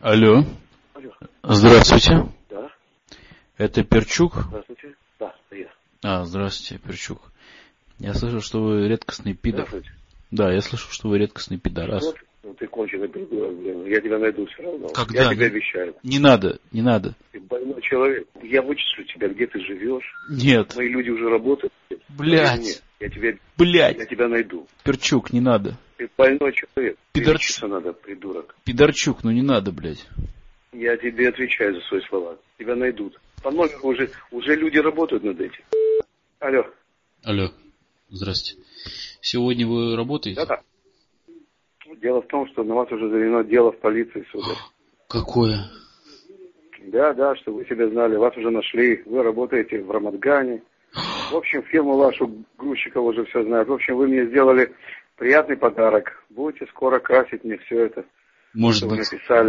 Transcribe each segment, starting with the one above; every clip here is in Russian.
Алло. Алло. Здравствуйте. Да. Это Перчук? Здравствуйте. Да, это я. Здравствуйте, Перчук. Я слышал, что вы редкостный пидор. Здравствуйте. Да, я слышал, что вы редкостный пидорас. Вот, ну ты конченый придурок, блин. Я тебя найду все равно. Когда? Я тебе обещаю. Не надо, не надо. Ты больной человек. Я вычислю тебя, где ты живешь. Нет. Мои люди уже работают. Блядь. Я Блядь. тебя найду. Перчук, не надо. Ты больной человек. Пидорчук. Лечиться надо, придурок. Пидорчук, ну не надо, блядь. Я тебе отвечаю за свои слова. Тебя найдут. По номеру уже люди работают над этим. Алло. Алло. Здрасте. Сегодня вы работаете? Да. Дело в том, что на вас уже заведено дело в полиции, сударь. Какое? Да, чтобы вы себя знали. Вас уже нашли. Вы работаете в Рамадгане. В общем, фирму вашу грузчиков уже все знают. В общем, вы мне сделали приятный подарок. Будете скоро красить мне все это. Может что быть. Вы написали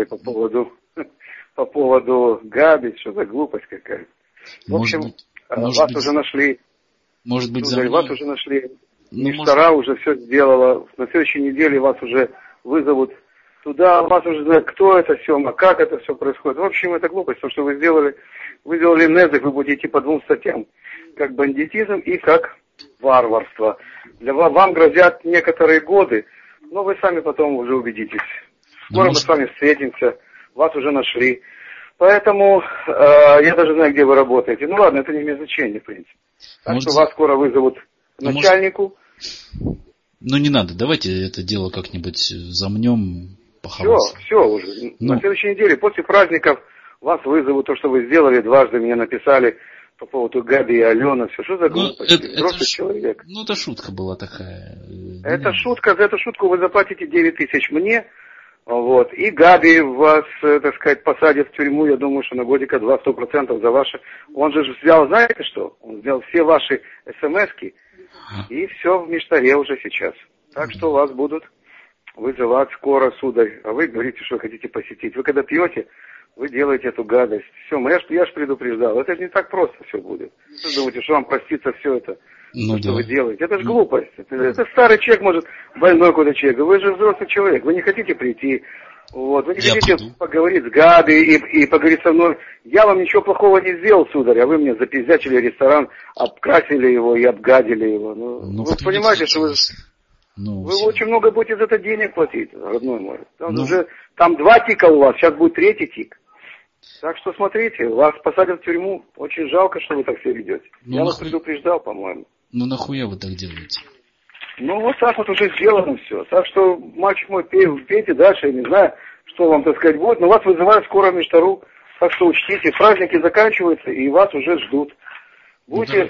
по поводу Габи, что за глупость какая-то. В общем, вас уже нашли. Может быть, сударь, вас уже нашли. Ну, Миштара уже все сделала. На следующей неделе вас уже вызовут туда. Вас уже знают, кто это Сема, как это все происходит. В общем, это глупость, то, что вы сделали. Вы сделали незак, вы будете идти по двум статьям. Как бандитизм и как варварство. Вам грозят некоторые годы, но вы сами потом уже убедитесь. Скоро мы с вами встретимся, вас уже нашли. Поэтому я даже знаю, где вы работаете. Ну ладно, это не имеет значения, в принципе. Так что вас скоро вызовут к начальнику. Ну не надо, давайте это дело как-нибудь замнем по-хорошему. Все уже. На следующей неделе, после праздников, вас вызовут, то, что вы сделали, дважды мне написали по поводу Габи и Алены. Все, что за глупость? Взрослый человек. Ну это шутка была такая. Это шутка, за эту шутку вы заплатите 9 тысяч мне. Вот. И Габи вас, так сказать, посадит в тюрьму, я думаю, что на годика 200% за ваши. Он же взял, знаете что? Он взял все ваши смс-ки и все в Миштаре уже сейчас. Так что вас будут вызывать скоро, сударь. А вы говорите, что хотите посетить. Вы когда пьете, вы делаете эту гадость. Все, я ж предупреждал. Это же не так просто все будет. Вы думаете, что вам простится все это? Что вы делаете? Это же глупость. Это старый человек, может, больной какой-то человек. Вы же взрослый человек. Вы не хотите прийти. Вот. Вы не хотите поговорить с Габи и поговорить со мной. Я вам ничего плохого не сделал, сударь, а вы мне запиздячили ресторан, обкрасили его и обгадили его. Вы понимаете, что вы очень много будете за это денег платить, родной мой. Там 2 тика у вас, сейчас будет 3-й тик. Так что смотрите, вас посадят в тюрьму. Очень жалко, что вы так себя ведете. Я вас предупреждал, по-моему. Ну нахуя вы так делаете? Ну вот так вот уже сделано все. Так что, мальчик мой, пейте дальше. Я не знаю, что вам, так сказать, будет. Но вас вызывают скоро в Миштару. Так что учтите, праздники заканчиваются и вас уже ждут. Будем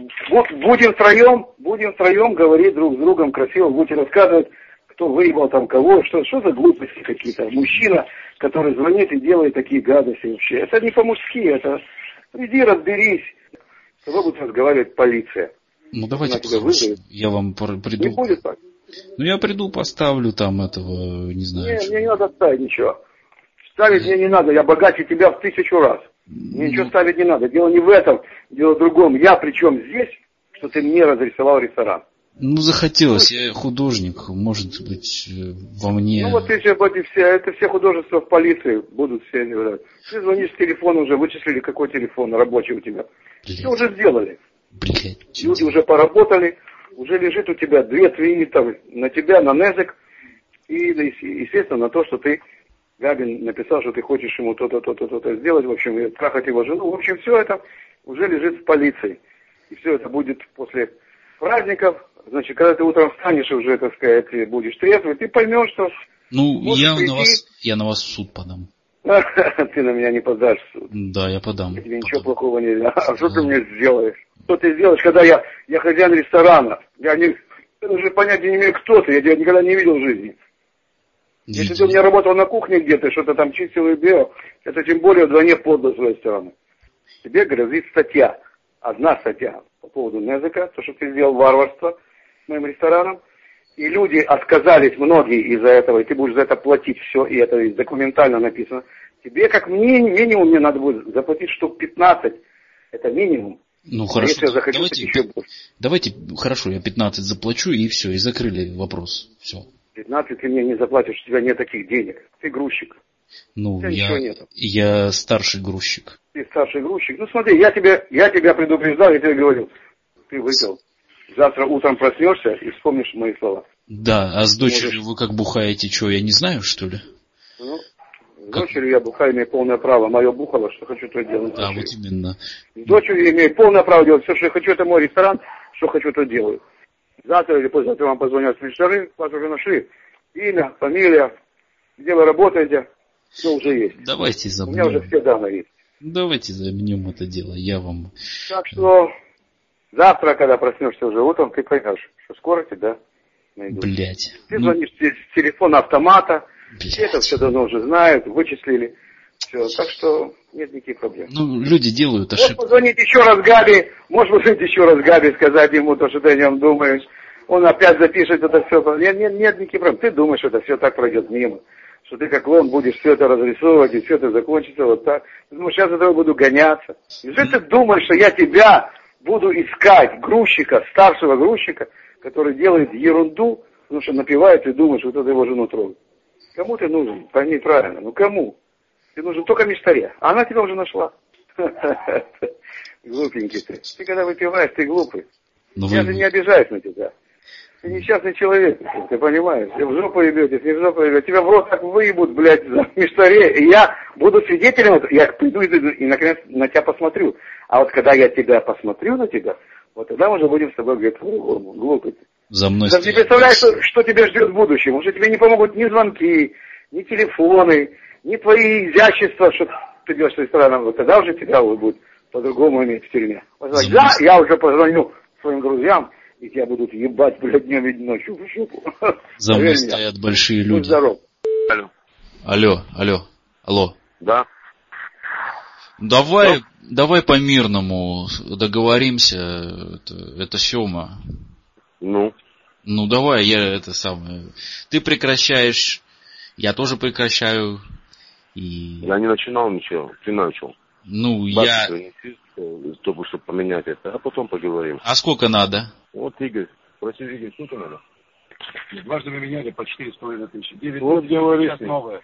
втроем говорить друг с другом красиво. Будете рассказывать, кто выебал там кого, что за глупости какие-то. Мужчина, который звонит и делает такие гадости вообще. Это не по-мужски, это... Иди разберись. Тогда будет разговаривать полиция. Ну давайте я вам приду. Не будет так. Ну я приду, поставлю там этого, не знаю. Мне не надо ставить ничего. Ставить мне не надо, я богаче тебя в 1000 раз. Мне ничего ставить не надо. Дело не в этом, дело в другом. Я причем здесь, что ты мне разрисовал ресторан. Ну захотелось, я художник, может быть, во мне... Ну вот все художества в полиции будут все... Ты звонишь с телефона уже, вычислили, какой телефон рабочий у тебя. Все уже сделали. Люди уже поработали, уже лежит у тебя 2 твои там на тебя, на Незек. И, естественно, на то, что ты, Габин, написал, что ты хочешь ему то-то, то-то, то-то сделать. В общем, трахать его жену. В общем, все это уже лежит в полиции. И все это будет после праздников. Значит, когда ты утром встанешь и уже, так сказать, будешь трезвый, ты поймешь, что... Ну, я на вас в суд подам. Ты на меня не подашь в суд. Да, я подам. Я тебе ничего плохого не сделаю. А что ты мне сделаешь? Что ты сделаешь, когда я хозяин ресторана? Я уже понятия не имею, кто ты. Я тебя никогда не видел в жизни. Если ты у меня работал на кухне где-то, что-то там чистил и делал, это тем более вдвойне подло с своей стороны. Тебе грозит статья. Одна статья по поводу Незека, то, что ты сделал варварство с моим рестораном. И люди отказались, многие из-за этого, и ты будешь за это платить все, и это документально написано. Тебе, как минимум, мне надо будет заплатить штук 15. Это минимум. Ну, хорошо. Если я захочу, давайте, хорошо, я 15 заплачу, и все, и закрыли вопрос. Все. 15 ты мне не заплатишь, у тебя нет таких денег. Ты грузчик. Ну, я старший грузчик. Ты старший грузчик. Ну смотри, я тебя предупреждал, я тебе говорил. Ты выпил. Завтра утром проснешься и вспомнишь мои слова. Да, а с дочерью вы как бухаете, что, я не знаю, что ли? Ну, с дочерью я бухаю, имею полное право. Мое бухало, что хочу, то делаю. Да, вот именно. С дочерью имею полное право делать все, что я хочу. Это мой ресторан, что хочу, то делаю. Завтра или послезавтра вам позвонят смешары, вас уже нашли. Имя, фамилия, где вы работаете, все уже есть. Давайте замнем. У меня уже все данные есть. Давайте замнем это дело, я вам... Так что завтра, когда проснешься уже утром, ты поймешь, что скоро тебя найдут. Блять. Ты звонишь с телефона автомата, это все давно уже знают, вычислили. Все, так что нет никаких проблем. Ну, люди делают ошибки. Можешь позвонить еще раз Габи, сказать ему то, что ты о нем думаешь. Он опять запишет это все. Нет никаких проблем. Ты думаешь, что это все так пройдет мимо. Что ты как он будешь все это разрисовывать, и все это закончится вот так. Ты думаешь, сейчас за тобой буду гоняться. Неужели ты думаешь, что я тебя буду искать, грузчика, старшего грузчика, который делает ерунду, потому что напивает и думает, что вот это его жену трогает? Кому ты нужен? Пойми правильно. Ну кому? Ты нужен только мечтаре. А она тебя уже нашла. Глупенький ты. Ты когда выпиваешь, ты глупый. Я же не обижаюсь на тебя. Ты несчастный человек, ты понимаешь? Ты в жопу ебетесь, не в жопу ебетесь. Тебя в рот так выебут, блядь, за мечтаре. И я буду свидетелем, я приду и наконец на тебя посмотрю. А вот когда я тебя посмотрю на тебя, вот тогда мы уже будем с тобой говорить по-другому. Глупый. За мной ты не представляешь, что тебя ждет в будущем. Уже тебе не помогут ни звонки, ни телефоны, ни твои изящества, что ты идешь с рестораном. Вот тогда уже тебя будет по-другому иметь в тюрьме. Да, я уже позвоню своим друзьям, и тебя будут ебать, блядь, днем и ночью в щуку. За мной стоят большие люди. Будь здоров. Алло. Да. Давай по-мирному договоримся. Это Сёма. Ну, давай, Ты прекращаешь, я тоже прекращаю. Я не начинал ничего, ты начал. Чтобы поменять это, а потом поговорим. А сколько надо? Вот, Игорь, спроси, Игорь, сколько надо? Дважды мы меняли по 4,5 тысячи. 9 вот говори. Новое.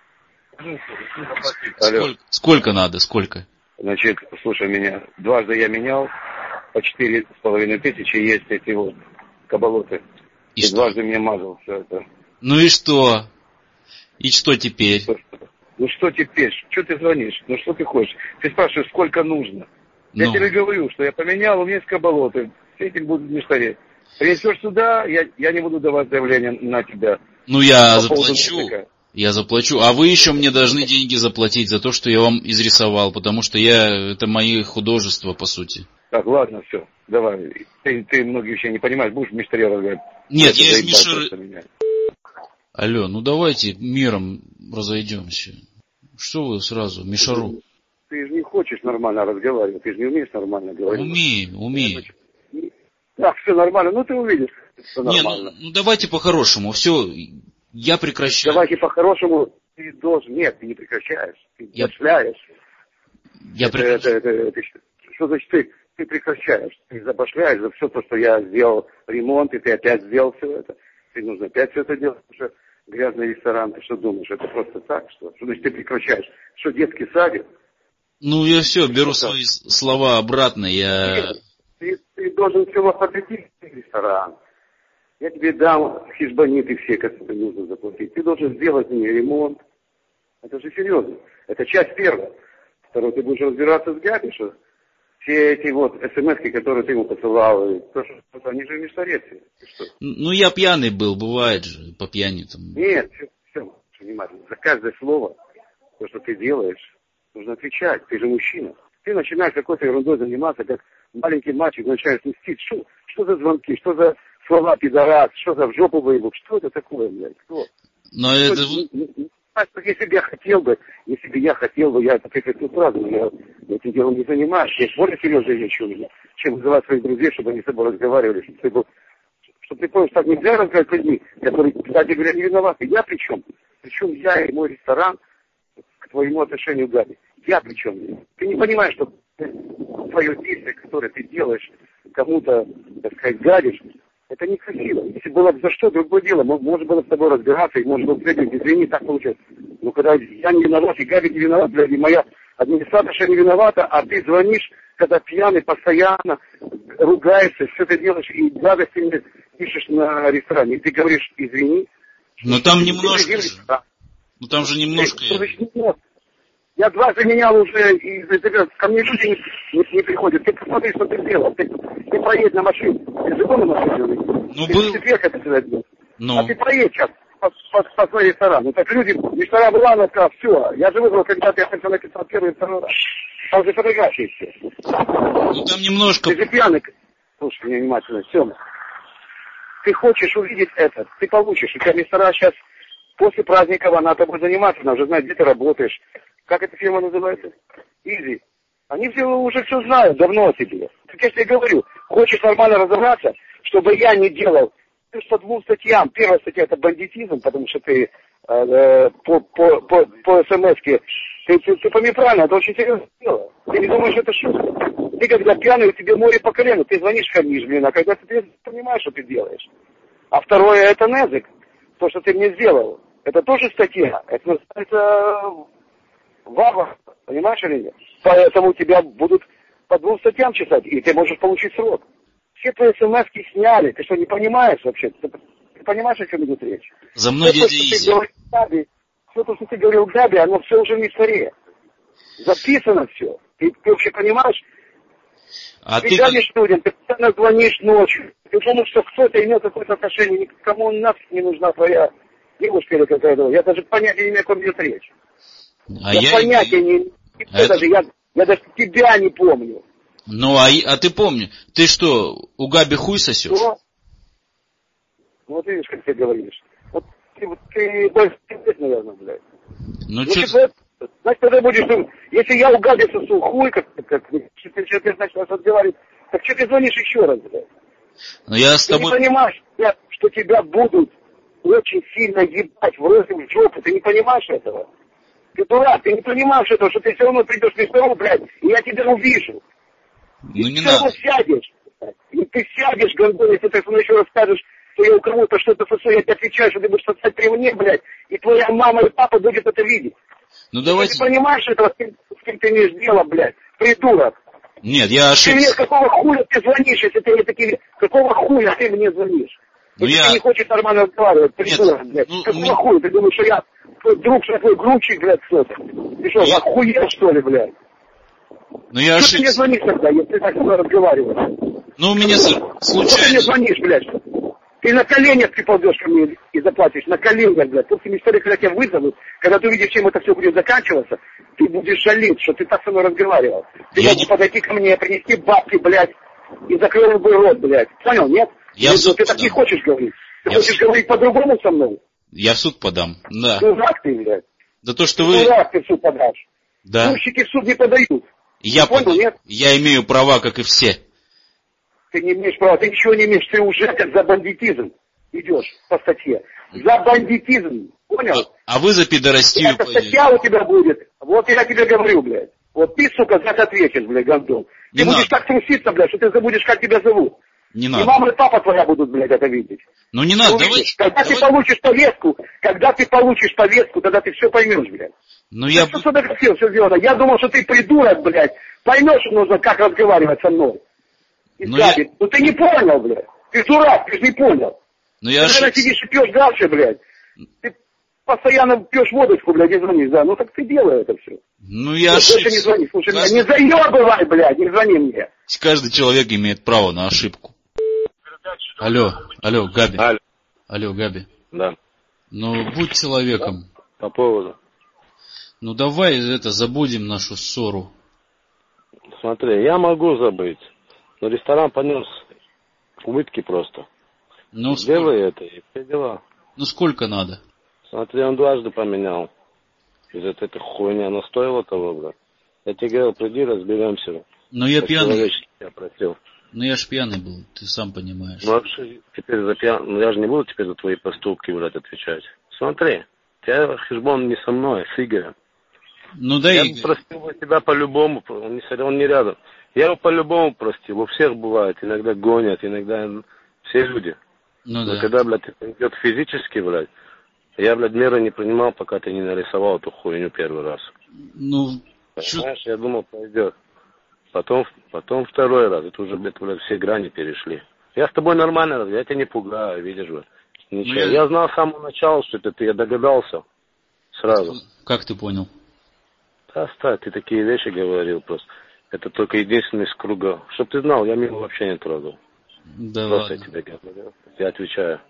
Сколько надо? Сколько? Значит, слушай меня. Дважды я менял по 4,5 тысячи. Есть эти вот кабалоты. И дважды мне мазал все это. Ну и что? И что теперь? Ну что теперь? Что ты звонишь? Ну что ты хочешь? Ты спрашиваешь, сколько нужно? Я тебе говорю, что я поменял, у меня есть кабалоты. Все этим будут мечтареть. Принесешь сюда, я не буду давать заявление на тебя. Я заплачу. А вы еще мне должны деньги заплатить за то, что я вам изрисовал, потому что это мои художества, по сути. Так, ладно, все, давай. Ты многие вещи не понимаешь, будешь в мечтаре разговаривать. Нет, я из мишеры... Алло, давайте миром разойдемся. Что вы сразу, мишару? Ты же не хочешь нормально разговаривать, ты же не умеешь нормально говорить. Умею. Так, все нормально, ты увидишь, что нормально. Давайте по-хорошему, все, я прекращаю. Давайте по-хорошему, ты должен, нет, ты не прекращаешь, ты башляешь. Что значит ты прекращаешь? Ты забашляешь за все то, что я сделал ремонт, и ты опять сделал все это. Ты нужно опять все это делать, потому что грязный ресторан, ты что думаешь, это просто так, что значит ты прекращаешь? Что, детский садик? Я все, беру свои слова обратно, Ты должен все воплотить в ресторан. Я тебе дам хижбониты все, которые нужно заплатить. Ты должен сделать мне ремонт. Это же серьезно. Это часть первая. Второе, ты будешь разбираться с Габи, что все эти смс-ки, которые ты ему посылал, они же мечтарецы. Я пьяный был, бывает же, по пьяни там. Нет, все, внимательно. За каждое слово, то, что ты делаешь, нужно отвечать. Ты же мужчина. Ты начинаешь какой-то ерундой заниматься, как маленький мальчик начинает мстить. Что за звонки, что за слова пидорас, что за в жопу выебок, что это такое, блядь, кто? Если бы я хотел бы, я эту фразу, я этим делом не занимаюсь. Я более серьезные вещи у меня, чем вызывать своих друзей, чтобы они с тобой разговаривали, чтобы ты понял, что так нельзя разговаривать с людьми, которые, кстати говоря, не виноваты. Я при чем? Причем я и мой ресторан к твоему отношению к Габи. Я при чем? Ты не понимаешь, что твое действие, которое ты делаешь, кому-то, так сказать, гадишь, это некрасиво. Если было бы за что, другое дело. Можно было с тобой разбираться, и можно было сказать, извини, так получилось. Но Ну, когда я не виноват, и Габи не виноват, блядь, и моя администраторша не виновата, а ты звонишь, когда пьяный, постоянно ругаешься, все ты делаешь, и гадости мне пишешь на ресторане, и ты говоришь, извини. Но там немножко же. Ну там же немножко. Я дважды менял уже, и ко мне люди не приходят. Ты посмотри, что ты сделал. Ты проедь на машине. Ты живой на машине? Ну, ты был. Четверг это всегда делал. Ну. А ты проедь сейчас по своей ресторан. Так люди, мечтара была, она сказала, все. Я же выбрал, когда я хотел написать первый и второй раз. Там же фотографии все. Ну там немножко. Ты же пьяный. Слушай меня внимательно, Сёма. Ты хочешь увидеть это, ты получишь. У тебя мечтара сейчас после праздников, она тобой заниматься, она уже знает, где ты работаешь. Как эта фирма называется? Изи. Они все уже все знают давно о тебе. Так я тебе говорю, хочешь нормально разобраться, чтобы я не делал. Ты по 2 статьям. Первая статья это бандитизм, потому что ты по смс-ке. Ты пойми правильно, это очень серьезное дело. Ты не думаешь, это шутка. Ты когда пьяный, тебе море по колено, ты звонишь, хамишь, блин, а когда ты понимаешь, что ты делаешь. А второе это незик. То, что ты мне сделал. Это тоже статья. Это называется варвар. Понимаешь или нет? Поэтому тебя будут по 2 статьям чесать, и ты можешь получить срок. Все твои смс-ки сняли. Ты что, не понимаешь вообще? Ты понимаешь, о чем идет речь? За мной дядя Изи. Все то, что ты говорил Габи, оно все уже в мечтаре. Записано все. Ты вообще понимаешь? А ты звонишь людям, ты постоянно звонишь ночью. Ты думаешь, что кто-то имел какое-то отношение, никому нафиг не нужна твоя девушка или какая-то. Я даже понятия не имею, о ком идет речь. Я понятия не имею. Я даже тебя не помню. Ну, а ты помни, ты что, у Габи хуй сосешь? Что? Ну, вот видишь, как ты говоришь. Вот ты больше, наверное, блядь. Ну, что... Значит, тогда будешь, если я у Габи сосу хуй, как ты начал разговаривать, так что ты звонишь еще раз, блядь? Ну, я с тобой... Ты не понимаешь, что тебя будут очень сильно ебать в рот и в жопу, ты не понимаешь этого? Ты дурак, ты не понимаешь этого, что ты все равно придешь в ресторан, блядь, и я тебя увижу. Ну, и не все надо. равно сядешь. И ты сядешь, гондон, если ты еще расскажешь, что я у кого-то что-то сосу, я тебе отвечаю, что ты будешь сосать при мне, блядь, и твоя мама и папа будут это видеть. Ну, давайте... Ты понимаешь этого, с кем ты имеешь дело, блядь, придурок? Нет, я ошибся. Ты мне какого хуя ты звонишь, если ты мне такие... Какого хуя ты мне звонишь? Ну, если ты не хочешь нормально разговаривать, придурок, блядь. Ну, какого хуя? Ты думаешь, что я твой друг, что я твой грубчик, блядь, что-то? Ты что, охуел, что ли, блядь? Ну, я ошибся. Что ты мне звонишь тогда, если ты так со мной разговариваешь? Ну, у меня случайно... Что ты мне звонишь, блядь? Ты на коленях приползешь ко мне и заплатишь, на коленях, блядь. После мечтали, когда тебя вызовут, когда ты увидишь, чем это все будет заканчиваться, ты будешь жалеть, что ты так со мной разговаривал. Ты мог подойти ко мне, принести бабки, блядь, и закрыл любой рот, блядь. Понял, нет? Ты так не хочешь говорить. Ты хочешь говорить по-другому со мной? Я в суд подам, да. Дурак ты, блядь. За то, что вы... Дурак ты в суд подашь. Да. Грузчики в суд не подают. Я понял, нет? Я имею права, как и все. Ты не имеешь права, ты ничего не имеешь, ты уже как за бандитизм идешь по статье. За бандитизм, понял? А вы за пидорастию эта статья у тебя будет. Вот я тебе говорю, блядь. Вот ты, сука, за это ответишь, блядь, гондон. Ты будешь так труситься, блядь, что ты забудешь, как тебя зовут. Не и надо. мама и папа твоя будут, блядь, это видеть. Ну не надо, давай. Ты получишь повестку, когда ты получишь повестку, тогда ты все поймешь, блядь. Ну я... Все сфотографировал, все сделано. Я думал, что ты придурок, блядь. Поймешь, что нужно, как разговаривать со мной. Ну ты не понял, блядь. Ты дурак, ты же не понял. Ну я ты когда сидишь и пьешь дальше, блядь. Ты постоянно пьешь водочку, блядь, и звонишь, да. Ну так ты делай это все. Ну я ошибся. Не звони, слушай, не заебывай, блядь, не звони мне. Каждый человек имеет право на ошибку. Алло, Габи. Алло, Габи. Да. Ну, будь человеком. По поводу. Ну, давай забудем нашу ссору. Смотри, я могу забыть, но ресторан понес убытки просто. Ну, сделай это, и все дела. Ну, сколько надо? Смотри, он дважды поменял. Из-за этой хуйни она стоила того, брат. Я тебе говорил, приди, разберемся. Но я пьяный. Я просил. Ну я ж пьяный был, ты сам понимаешь. Ну вообще, теперь за ну я же не буду теперь за твои поступки, блядь, отвечать. Смотри, у тебя хижбон не со мной, с Игорем. Ну да, я простил бы тебя по-любому, он не рядом. Я его по-любому простил, у всех бывает, иногда гонят, иногда все люди. Ну но да. когда, блядь, это идет физически, блядь, Я, блядь, меры не принимал, пока ты не нарисовал эту хуйню первый раз. Ну, понимаешь, я думал, пойдет. Потом второй раз. Это уже, блядь, все грани перешли. Я с тобой нормально, я тебя не пугаю, видишь, блядь. Ничего. Я знал с самого начала, что это ты, я догадался. Сразу. Как ты понял? Да, оставь, ты такие вещи говорил просто. Это только единственный из круга. Чтоб ты знал, я мимо вообще не трогал. Да просто ладно. я тебе говорю. Я отвечаю.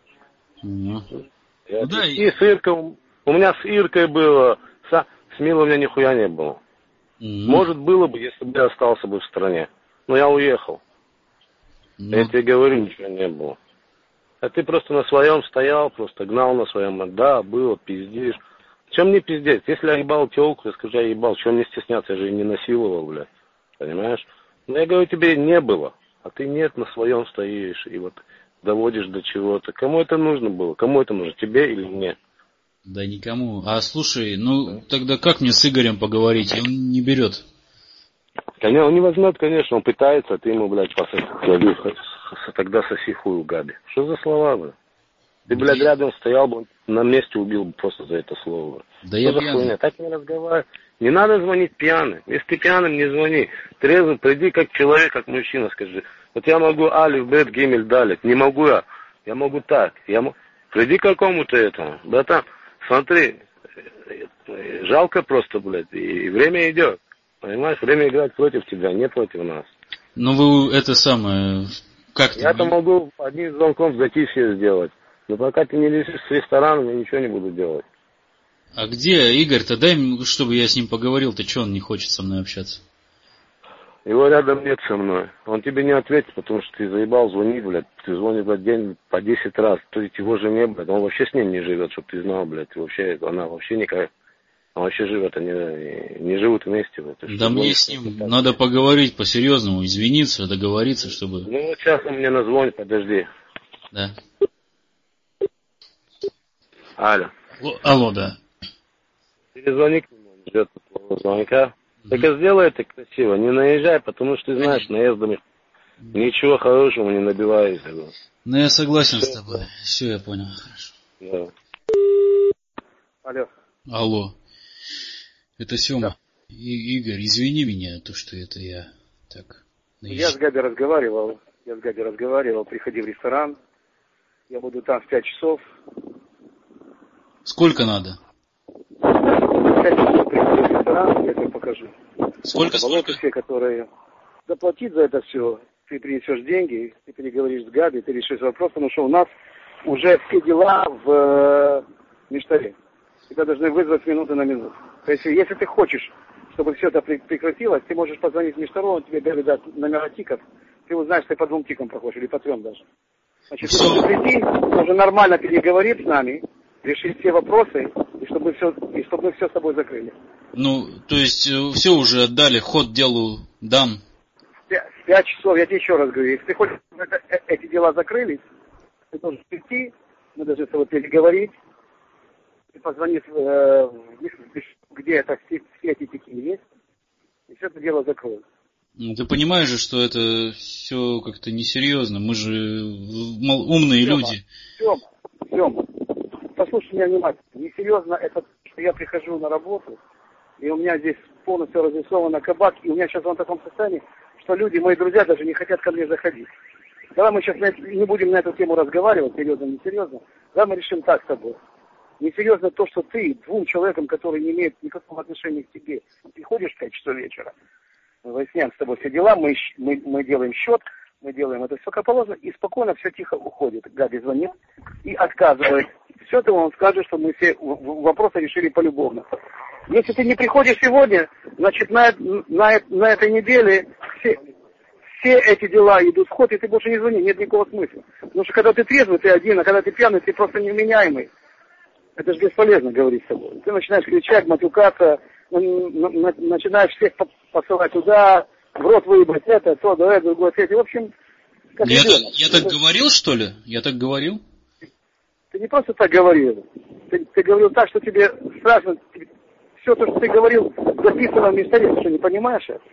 Да, и с Иркой, у меня с Иркой было, с Милой у меня нихуя не было. Может, было бы, если бы я остался бы в стране. Но я уехал. Я тебе говорю, ничего не было. А ты просто на своем стоял, просто гнал на своем. Да, было, пиздишь. Чем мне пиздеть? Если я ебал телку, я скажу, я ебал. Чем мне стесняться? Я же ее не насиловал, блядь. Понимаешь? Но я говорю, тебе не было. А ты нет, на своем стоишь. И вот доводишь до чего-то. Кому это нужно было? Кому это нужно? Тебе или мне? Да никому. А слушай, ну тогда как мне с Игорем поговорить? Он не берет. Конечно, он не возьмет, конечно, он пытается, а ты ему, блядь, тогда соси хуй у Габи. Что за слова, блядь? Ты, блядь, рядом стоял бы, на месте убил бы просто за это слово. Да я пьяный. Так не разговаривай. Не надо звонить пьяным. Если ты пьяным, не звони. Трезвый, приди как человек, как мужчина, скажи. Вот я могу алиф, бет, гимель, далит. Не могу я. Я могу так. Приди к какому-то этому. Братан, смотри, жалко просто, блядь, и время идет. Понимаешь, время играть против тебя, не против нас. Ну вы это самое, как-то... Я-то могу одним звонком затишье сделать. Но пока ты не лезешь с рестораном, я ничего не буду делать. А где Игорь-то? Дай, чтобы я с ним поговорил. Ты что, он не хочет со мной общаться? Его рядом нет со мной. Он тебе не ответит, потому что ты заебал звонить, блядь. Ты звонишь, блядь, день по 10 раз. То есть его жене, блядь, он вообще с ним не живет, чтобы ты знал, блядь. Вообще, она вообще никак... Он вообще живет, они не живут вместе. Блядь. Да мне с ним надо поговорить по-серьезному, извиниться, договориться, чтобы... Ну вот сейчас он мне назвонит, подожди. Да. Алло. Алло, да. Перезвони к нему, он ждет твоего звонка. Только сделай это красиво, не наезжай, потому что ты знаешь, наездами ничего хорошего не набивается. Ну я согласен с тобой. Все, я понял, хорошо. Да. Алло. Алло. Это Сема. Да. Игорь, извини меня, то, что это я так... Я с Габи разговаривал. Приходи в ресторан. Я буду там в 5 часов. Сколько надо? 5 часов приходи в ресторан, я тебе покажу. Сколько? Все, которые... Заплатить за это все. Ты принесешь деньги, ты переговоришь с Габи, ты решишь вопрос, потому что у нас уже все дела в Миштаре. Тебя должны вызвать с минуты на минуту. То есть, если ты хочешь, чтобы все это прекратилось, ты можешь позвонить Миштару, он тебе даст номера тиков, ты узнаешь, ты по 2 тикам проходишь, или по 3 даже. Значит, если прийти, уже нормально переговорить с нами, решить все вопросы, и чтобы мы все с тобой закрыли. Ну, то есть, все уже отдали, ход делу дан. В 5 часов, я тебе еще раз говорю, если ты хочешь, чтобы эти дела закрылись, ты должен прийти, мы должны с тобой переговорить, ты позвонишь, где это все эти тики есть, и все это дело закроют. Ну, ты понимаешь же, что это все как-то несерьезно. Мы же умные люди. Сема, послушай меня внимательно. Несерьезно это, что я прихожу на работу, и у меня здесь полностью разрисовано кабак, и у меня сейчас он в таком состоянии, что люди, мои друзья, даже не хотят ко мне заходить. Давай мы сейчас не будем на эту тему разговаривать, серьезно, несерьезно. Давай мы решим так с тобой. Несерьезно то, что ты 2 человекам, которые не имеют никакого отношения к тебе, приходишь в 5 часов вечера, мы выясняем с тобой все дела, мы делаем счет, мы делаем это все как положено, и спокойно все тихо уходит. Габи звонит и отказывает. Все это он скажет, что мы все вопросы решили полюбовно. Если ты не приходишь сегодня, значит на этой неделе все эти дела идут в ход, и ты больше не звони, нет никакого смысла. Потому что когда ты трезвый, ты один, а когда ты пьяный, ты просто невменяемый. Это же бесполезно говорить с тобой. Ты начинаешь кричать, матюкаться, начинаешь всех посылать туда, в рот выебать это, то, да, это, другое, третье. В общем, как я так говорил, что ли? Я так говорил? Ты не просто так говорил. Ты говорил так, что тебе страшно. Все то, что ты говорил, записано в Миштаре. Ты что, не понимаешь это?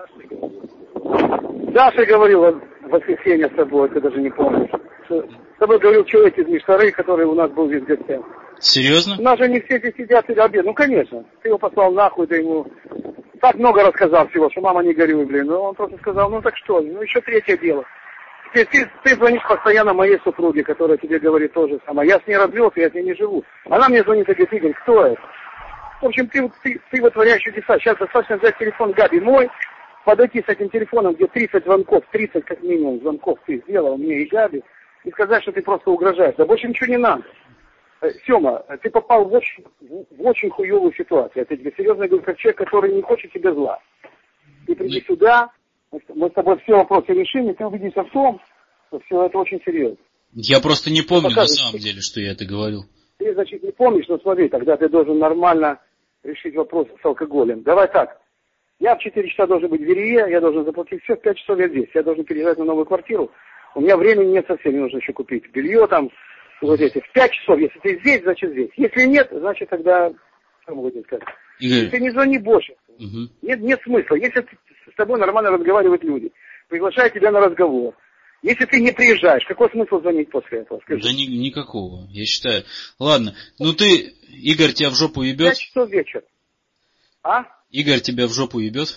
Даша говорила в воскресенье с тобой, ты даже не помнишь. С тобой говорил человек из Миштары, который у нас был здесь в гостях. Серьезно? У нас же не все здесь сидят или обед. Ну, конечно. Ты его послал нахуй, ты ему так много рассказал всего, что мама не горюй, блин. Ну, он просто сказал, ну так что, ну еще третье дело. Ты звонишь постоянно моей супруге, которая тебе говорит то же самое. Я с ней развелся, я с ней не живу. Она мне звонит и говорит, Игорь, кто это? В общем, ты вытворяешь чудеса. Сейчас достаточно взять телефон Габи мой, подойти с этим телефоном, где 30 звонков, 30 как минимум звонков ты сделал мне и Габи, и сказать, что ты просто угрожаешь. Да больше ничего не надо. Сема, ты попал в очень хуевую ситуацию. Я тебе серьезно говорю, как человек, который не хочет тебе зла. Ты приди сюда, мы с тобой все вопросы решим, и ты убедишься в том, что все это очень серьезно. Я просто не помню на самом деле, что я это говорил. Ты, значит, не помнишь, но смотри, тогда ты должен нормально решить вопрос с алкоголем. Давай так, я в 4 часа должен быть в Верее, я должен заплатить все, в 5 часов я здесь. Я должен переезжать на новую квартиру. У меня времени нет совсем, мне нужно еще купить белье там, вот эти. В 5 часов, если ты здесь, значит здесь. Если нет, значит тогда, что могу тебе сказать? Игорь. Ты не звони больше. Угу. Нет смысла. Если с тобой нормально разговаривают люди, приглашают тебя на разговор. Если ты не приезжаешь, какой смысл звонить после этого? Скажи. Да никакого, я считаю. Ладно, ну ты, Игорь тебя в жопу ебет? 5 часов вечера. А? Игорь тебя в жопу ебет?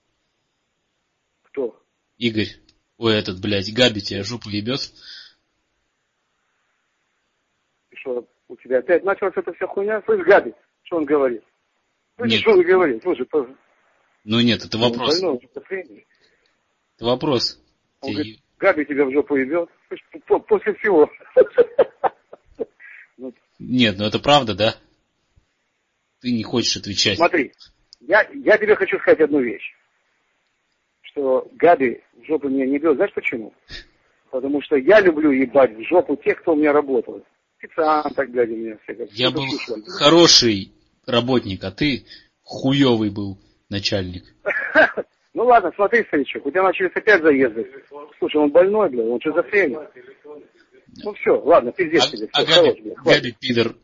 Кто? Игорь. Ой, этот, блядь, Габи тебя в жопу ебет? Что, у тебя опять началась эта вся хуйня? Слышь, Габи, что он говорит? Нет. Что он говорит? Слушай, ну нет, это вопрос. Это вопрос. Он говорит, Габи тебя в жопу ебет. После всего. Нет, ну это правда, да? Ты не хочешь отвечать. Смотри, я тебе хочу сказать одну вещь. Что Габи в жопу меня не бьет. Знаешь почему? Потому что я люблю ебать в жопу тех, кто у меня работает. Официант, так Габи меня все. Я был хороший работник, а ты хуёвый был начальник. Ну ладно, смотри, старичок, у тебя начались опять заезды. Слушай, он больной, блядь, он шизофреник. Ну все, ладно, пиздец тебе. Габи пидор.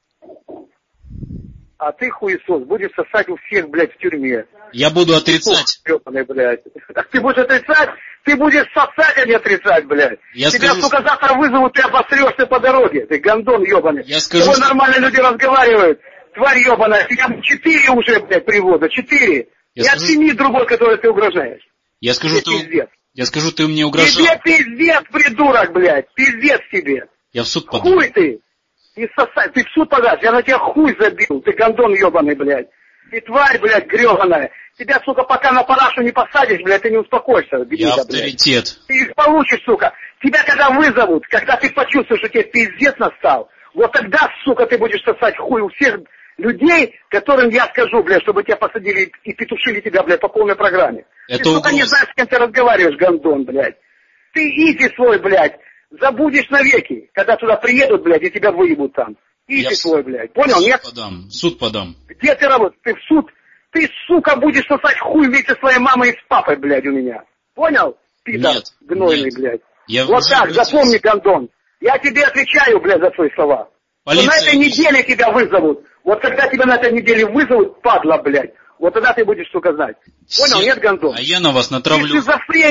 А ты, хуесос, будешь сосать у всех, блядь, в тюрьме. Я буду отрицать. Блядь. Ты будешь отрицать? Ты будешь сосать, а не отрицать, блядь. Тебя, сука, завтра вызовут, ты обосрешься по дороге. Ты гондон ебаный. Я скажу, что нормально люди разговаривают. Тварь ебаная, тебя 4 уже, блядь, привода. 4. И от 7 другой, который ты угрожаешь. Я скажу, ты мне угрожал. Тебе пиздец, придурок, блядь. Пиздец тебе. Я в суд подам. Хуй ты. Не сосай. Ты в суд подашь. Я на тебя хуй забил. Ты гондон ебаный, блядь. Ты тварь, блядь, гребаная. Тебя, сука, пока на парашу не посадишь, блядь, ты не успокоишься. Я авторитет. Ты их получишь, сука. Тебя когда вызовут, когда ты почувствуешь, что тебе пиздец настал, вот тогда, сука, ты будешь сосать хуй у всех людей, которым я скажу, блядь, чтобы тебя посадили и петушили тебя, блядь, по полной программе. Это ты, сука, не знаешь, с кем ты разговариваешь, гондон, блядь. Ты изи свой, блядь, забудешь навеки, когда туда приедут, блядь, и тебя выебут там. Изи свой, блядь. Понял, нет? Суд подам. Где ты работаешь? Ты в суд? Ты, сука, будешь сосать хуй вместе с своей мамой и с папой, блядь, у меня. Понял? Пидор гнойный, блядь. Вот так, запомни, гондон. Я тебе отвечаю, блядь, за свои слова. На этой неделе тебя вызовут. Вот когда тебя на этой неделе вызовут, падла, блядь, вот тогда ты будешь, сука, знать. Понял, нет, гондон? А я на вас натравлю. Ты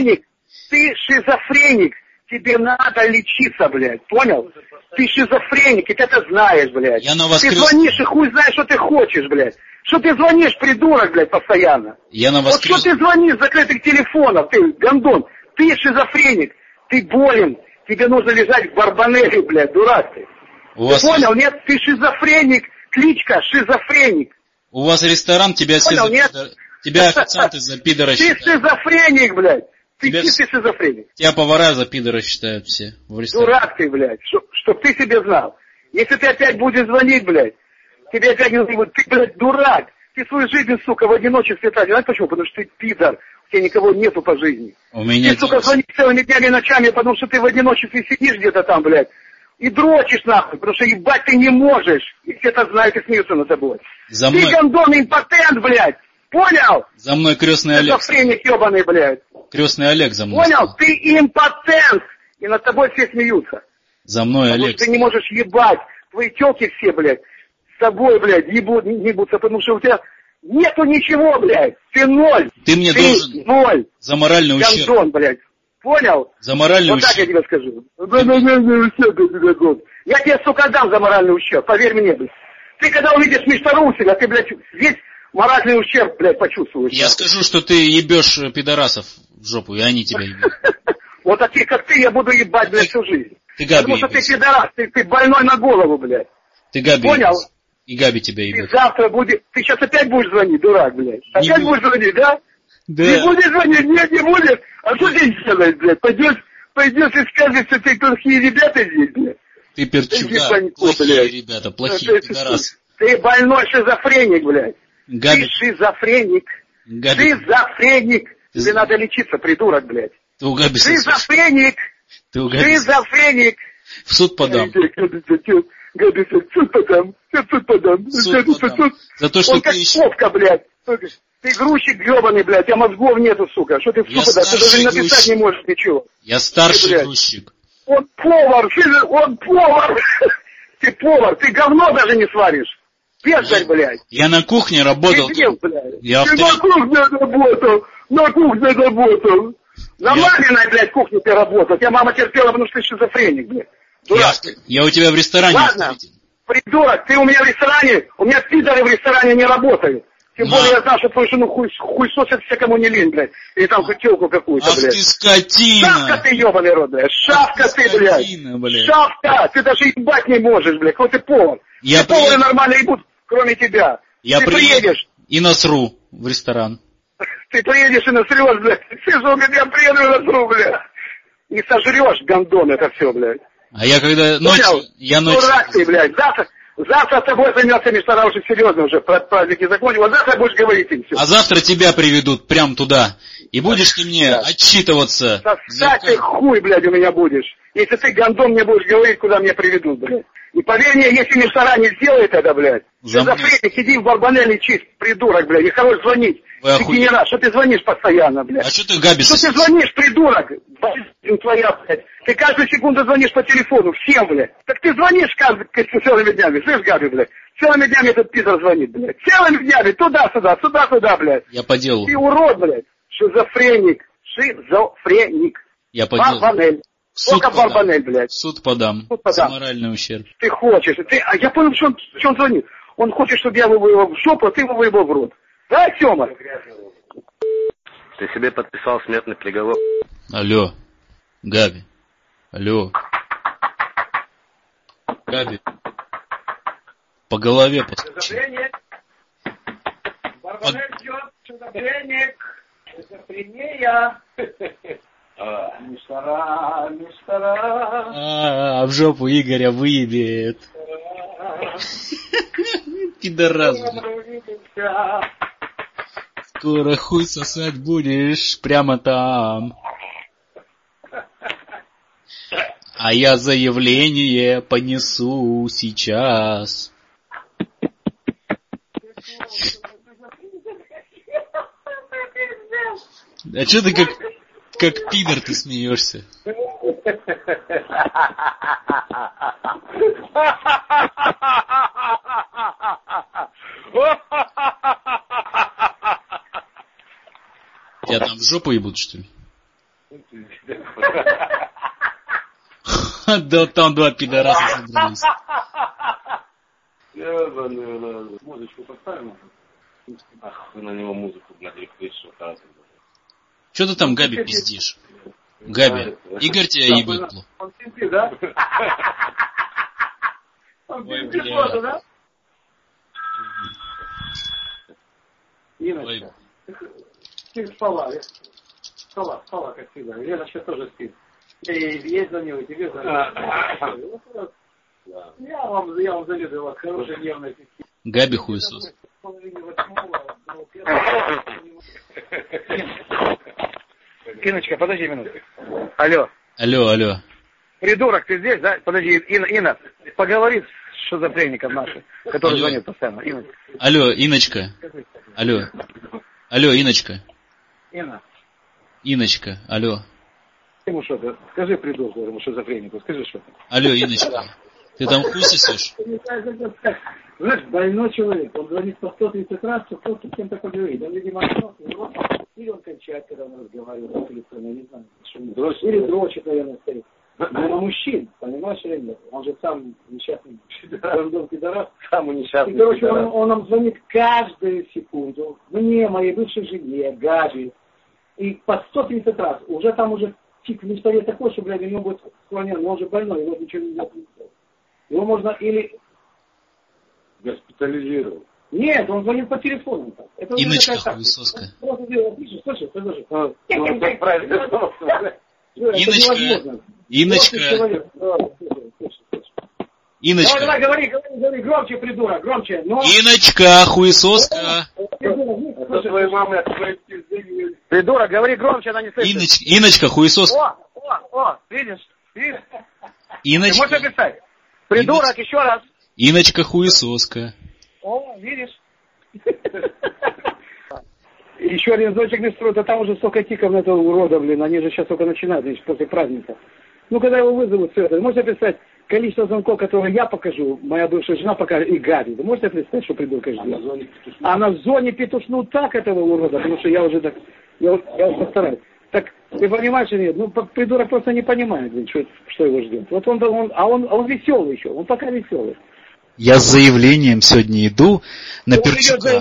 шизофреник. Тебе надо лечиться, блядь, понял? Ты шизофреник, и ты это знаешь, блядь. Я на вас ты звонишь и хуй знаешь, что ты хочешь, блядь. Что ты звонишь, придурок, блядь, постоянно? Я на вас вот что ты звонишь с закрытых телефонов, ты, гондон. Ты шизофреник, ты болен. Тебе нужно лежать в Барбанеле, блядь, дурак ты. Ты понял, нет? Ты шизофреник, кличка шизофреник. У вас ресторан, тебя понял, тебя официанты за пидора считают. Ты шизофреник, блядь. Ты шизофреник. Тебя повара за пидора считают все в ресторане. Дурак ты, блядь, чтоб ты себе знал. Если ты опять будешь звонить, блядь, тебе опять не будет, ты, блядь, дурак. Ты свою жизнь, сука, в одиночестве тратишь. Знаешь почему? Потому что ты пидор. У тебя никого нету по жизни. У меня ты, сука, звонишь целыми днями и ночами, потому что ты в одиночестве сидишь где-то там, блядь. И дрочишь нахуй, потому что ебать ты не можешь. И все это знают и смеются над тобой. Ты гондон, импотент, блядь. Понял? За мной крестный Олег. Шизофреник ебаный, блядь. Крестный Олег за мной. Понял? Ты импотент. И над тобой все смеются. За мной потому Олег. Что ты не можешь ебать. Твои телки все, блядь, с тобой, блядь, ебутся, потому что у тебя нету ничего, блядь. Ты ноль. Ты мне должен ноль. За моральный ущерб. Гондон, блядь. Понял? За моральный вот так я тебе скажу. Я тебе, сука, дам за моральный ущерб, поверь мне, блядь. Ты когда увидишь Миштару у себя, ты, блядь, весь моральный ущерб, блядь, почувствуешь. Я скажу, что ты ебешь пидорасов в жопу, и они тебя ебут. Вот таких, как ты, я буду ебать, блядь, всю жизнь. Ты Габи потому что ты пидорас, ты больной на голову, блядь. Ты Габи. Понял? И Габи тебя ебет. Ты завтра будешь... Ты сейчас опять будешь звонить, дурак, блядь. Опять будешь звонить, да? Да. Не будешь звонить? Нет, не будешь. А что ты делаешь, блядь? Пойдешь и скажешь, что ты плохие ребята здесь, блядь. Ты перчуга, плохие ребята, плохие пидорасы. Ты больной шизофреник, блядь. Габи. Ты шизофреник. Габи. Шизофреник. Тебе надо лечиться, придурок, блядь. Ты у Габи шизофреник. Ты у Габи. Шизофреник. В суд подам. Габи, суд подам. Суд подам. За то, что он как попка, блядь. Ты грузчик гребаный, блядь, а мозгов нету, сука. Что ты в суд подашь? Ты даже написать не можешь ничего. Я старший грузчик. Он повар. Ты повар. Ты говно даже не сваришь. Бездарь, блядь. Я на кухне работал. Ты блядь. Я ты на кухне работал. На маминой, блядь, кухне ты работал. Тебя мама терпела, потому что ты шизофреник, блядь. Я у тебя в ресторане. Ладно, придурок, ты у меня в ресторане, у меня пидоры в ресторане не работают. Тем более я знаю, что твою жену хуйсосят все, кому не лень, блядь. Или там хотелку какую-то, блядь. Ах ты скотина! Шавка ты, ебаный рот, блядь. Шавка ты, блядь. Шавка! Ты даже ебать не можешь, блядь. Какой ты повар. Все повары нормально ебут, кроме тебя. Ты приедешь и насру в ресторан. Ты приедешь и насрешь, блядь. Ты же, я приеду и насру, блядь. Не сожрешь, гандон, это все, блядь. А я когда ночью... Дурак ты, блядь. Завтра с тобой займется Миштара уже серьезно, уже праздники закончились. Вот завтра будешь говорить им все. А завтра тебя приведут прям туда. И будешь ты мне отчитываться. Сосать ты хуй, блядь, у меня будешь. Если ты гандон мне будешь говорить, куда меня приведут, блядь. И поверь мне, если Миштара не сделает это, блядь, шизофреник, иди в Барбанель и чист, придурок, блядь, и хорош звонить. Дегенерат, что ты звонишь постоянно, блядь? А что ты, Габи? Что ты звонишь, придурок? Твоя, блядь. Ты каждую секунду звонишь по телефону, всем, блядь. Так ты звонишь целыми днями, слышь, Габи, блядь? Целыми днями этот пидор звонит, блядь. Целыми днями, туда-сюда, блядь. Я по делу. Ты урод, блядь. Шизофреник. Я по делу. Барбанель. Только Барбанель, блядь. Суд подам. За моральный ущерб. Ты хочешь. Я понял, что он звонит. Он хочет, чтобы я вывел его в жопу, а ты его вывел в рот. Да, Тёма? Ты себе подписал смертный приговор. Алло, Габи. Алло. Габи. По голове постучи. Миштара. В жопу Игоря выебет. Пидорас. Скоро хуй сосать будешь прямо там. А я заявление понесу сейчас. А чё ты как пидор ты смеешься? Тебя там в жопу ебут, что ли? Да там два пидораса собрались. Музычку поставим? Ах, на него музыку, блядь, что-то. Чё ты там, Габи, пиздишь? Габи, Игорь тебя ебет плохо. Он пиздит, да? Он пиздит плохо, да? Иночка, ты спала, как всегда. Лена сейчас тоже спит. Я ей звонил, и тебе звонил. Я вам завидую, у вас хорошая нервная система. Габи хуесос. Иночка, подожди минуту. Алло. Алло. Придурок, ты здесь, да? Подожди, Инна, поговори с шизофреником нашим, который звонит постоянно. Инна. Алло, Иночка. Алло, Иночка. Иночка, алло. Ему что-то, скажи придурку, ему шизофренику, скажи что-то. Алло, Иночка, ты там хуй сосешь? Знаешь, больной человек, он звонит по 130 раз, что просто с кем-то поговорить. Он, видимо, или он кончает, когда он разговаривает по телефону, я не знаю. или дрочит, наверное, стоит. Но на мужчин, понимаешь или нет? Он же сам несчастный пидорас. Самый несчастный. И, короче, он нам звонит каждую секунду. Мне, моей бывшей жене, Габи. И по 130 раз. Уже там уже тик в мечтаре такой, что, блядь, у него будет склонен. Он уже больной, его ничего не делать. Его можно или... Госпитализировал. Нет, он звонит по телефону. Это Иночка хуесоска. Иночка. Давай, говори, громче, придурок, громче. Иночка хуесоска. Это твоей мамы, от твоей пизды. Придурок, говори громче, она не слышит. Иночка хуесоска. О, видишь? Иночка. Ты можешь описать? Придурок, еще раз. Иночка хуесоска. О, видишь? Еще один звоночек не строит, а там уже столько тиков на этого урода, блин, они же сейчас только начинают, значит, после праздника. Ну, когда его вызовут, все это, можете представить количество звонков, которые я покажу, моя бывшая жена покажет, и Габи. Вы можете представить, что придурка ждет? Она в зоне петушну так этого урода, потому что я уже так, я уже постараюсь. Так, ты понимаешь или нет? Ну, придурок просто не понимает, блин, что его ждет. Вот он веселый еще, он пока веселый. Я с заявлением сегодня иду на Перчука.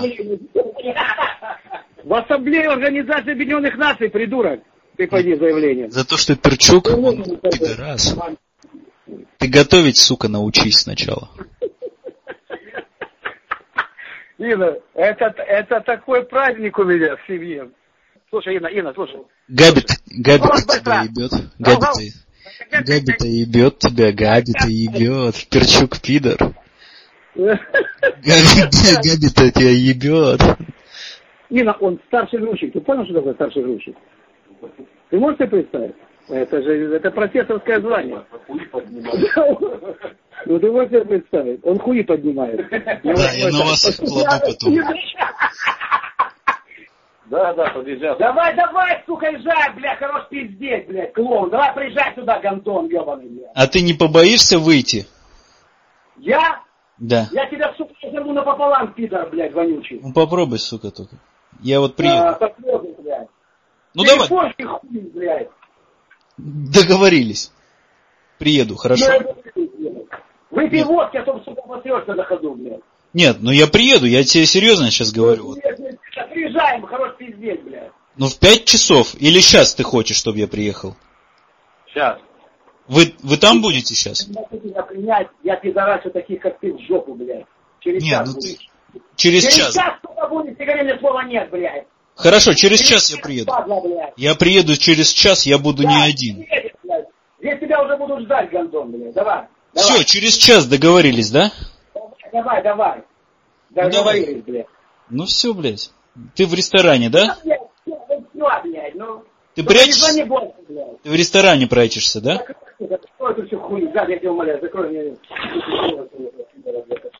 В Ассамблею Организации Объединенных Наций, придурок. Ты пойди заявление. За то, что Перчук, он пидорас. Ты готовить, сука, научись сначала. Ина, это такой праздник у меня в семье. Слушай, Ина, слушай. Габи-то тебя ебет. Габи-то ебет тебя, Габи-то ебет. Перчук пидор. Габи-то тебя ебет. Ина, он старший грузчик. Ты понял, что такое старший грузчик? Ты можешь себе представить? Это профессорское звание. Ну ты можешь себе представить? Он хуи поднимает. Да, я на вас их кладу потом. Да, подъезжай. Давай, сука, езжай, бля, хорош пиздеть, блядь, клоун. Давай приезжай сюда, гандон, ебаный, блядь. А ты не побоишься выйти? Я? Да. Я тебя, сука, разорву напополам, пидор, блядь, вонючий. Ну попробуй, сука, только. Я вот приеду. Посмотрим, блядь. Ну давай. Телефончик хуй, блядь. Договорились. Приеду, хорошо? Выпей водки, а то, сука, посрешься на ходу, блядь. Нет, ну я приеду, я тебе серьезно сейчас говорю. Приезжаем, хорош пиздец, блядь. Ну в 5 часов или сейчас ты хочешь, чтобы я приехал? Сейчас. Вы там будете сейчас? Я пидорашу таких, как ты, в жопу, блядь. Через час будет. Через час. Через час, сука, будет, тебе мне слова нет, блядь. Хорошо, через час я приеду. Я приеду через час, я буду не один. Здесь тебя уже будут ждать, гандон, блядь. Давай. Все, через час договорились, да? Давай. Договорились, блядь. Ну все, блядь. Ты в ресторане, да? Ты прячешься? Ты в ресторане прячешься, да? Закрой эту всю хуйню, я тебя умоляю, закрой мне.